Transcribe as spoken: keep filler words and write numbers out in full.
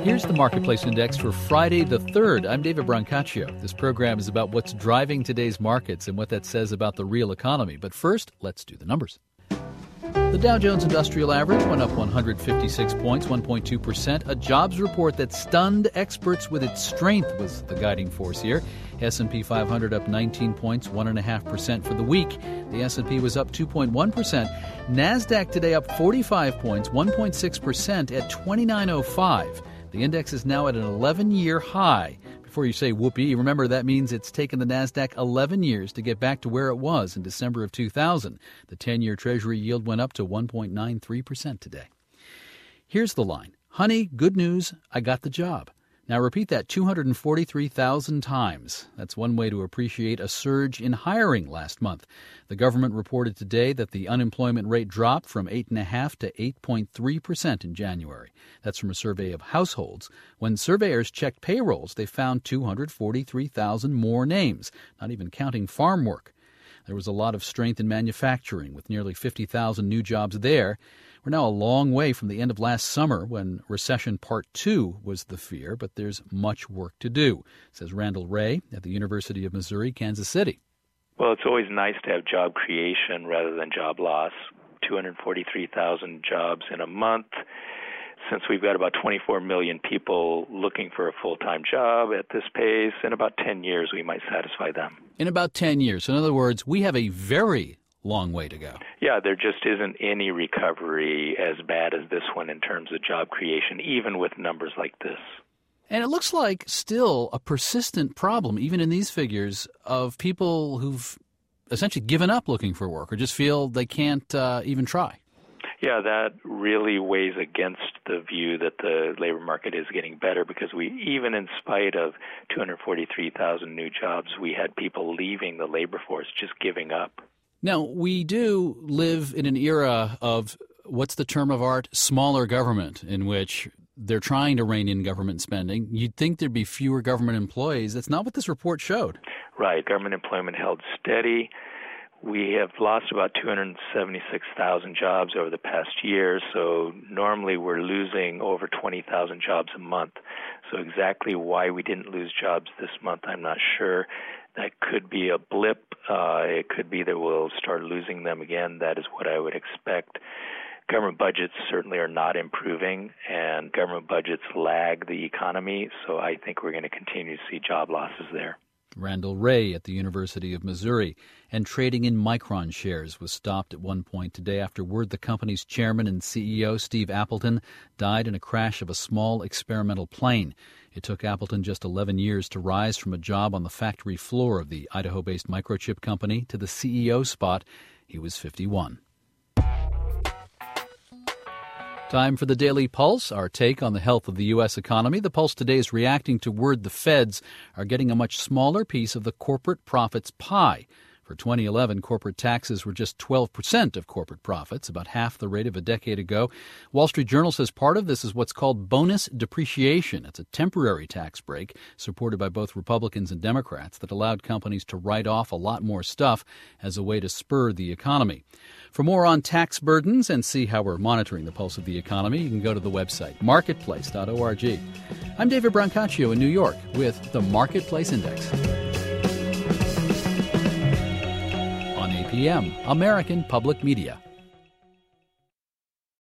Here's the Marketplace Index for Friday the third. I'm David Brancaccio. This program is about what's driving today's markets and what that says about the real economy. But first, let's do the numbers. The Dow Jones Industrial Average went up one hundred fifty-six points, one point two percent. A jobs report that stunned experts with its strength was the guiding force here. S and P five hundred up nineteen points, one point five percent for the week. The S and P was up two point one percent. NASDAQ today up forty-five points, one point six percent at twenty-nine oh five. The index is now at an eleven-year high. Before you say whoopee, remember that means it's taken the NASDAQ eleven years to get back to where it was in December of two thousand. The ten-year Treasury yield went up to one point nine three percent today. Here's the line. Honey, good news, I got the job. Now repeat that two hundred forty-three thousand times. That's one way to appreciate a surge in hiring last month. The government reported today that the unemployment rate dropped from eight point five to eight point three percent in January. That's from a survey of households. When surveyors checked payrolls, they found two hundred forty-three thousand more names, not even counting farm work. There was a lot of strength in manufacturing, with nearly fifty thousand new jobs there. We're now a long way from the end of last summer when recession part two was the fear, but there's much work to do, says Randall Wray at the University of Missouri, Kansas City. Well, it's always nice to have job creation rather than job loss. two hundred forty-three thousand jobs in a month. Since we've got about twenty-four million people looking for a full-time job at this pace, in about ten years we might satisfy them. In about ten years. In other words, we have a very long way to go. Yeah, there just isn't any recovery as bad as this one in terms of job creation, even with numbers like this. And it looks like still a persistent problem, even in these figures, of people who've essentially given up looking for work or just feel they can't uh, even try. Yeah, that really weighs against the view that the labor market is getting better because we, even in spite of two hundred forty-three thousand new jobs, we had people leaving the labor force, just giving up. Now, we do live in an era of, what's the term of art, smaller government, in which they're trying to rein in government spending. You'd think there'd be fewer government employees. That's not what this report showed. Right. Government employment held steady. We have lost about two hundred seventy-six thousand jobs over the past year, so normally we're losing over twenty thousand jobs a month. So exactly why we didn't lose jobs this month, I'm not sure. That could be a blip. Uh, it could be that we'll start losing them again. That is what I would expect. Government budgets certainly are not improving, and government budgets lag the economy, so I think we're going to continue to see job losses there. Randall Wray at the University of Missouri. And trading in Micron shares was stopped at one point today after word the company's chairman and C E O, Steve Appleton, died in a crash of a small experimental plane. It took Appleton just eleven years to rise from a job on the factory floor of the Idaho-based microchip company to the C E O spot. He was fifty-one. Time for the Daily Pulse, our take on the health of the U S economy. The Pulse today is reacting to word the feds are getting a much smaller piece of the corporate profits pie. For twenty eleven, corporate taxes were just twelve percent of corporate profits, about half the rate of a decade ago. Wall Street Journal says part of this is what's called bonus depreciation. It's a temporary tax break supported by both Republicans and Democrats that allowed companies to write off a lot more stuff as a way to spur the economy. For more on tax burdens and see how we're monitoring the pulse of the economy, you can go to the website, marketplace dot org. I'm David Brancaccio in New York with the Marketplace Index. On A P M, American Public Media.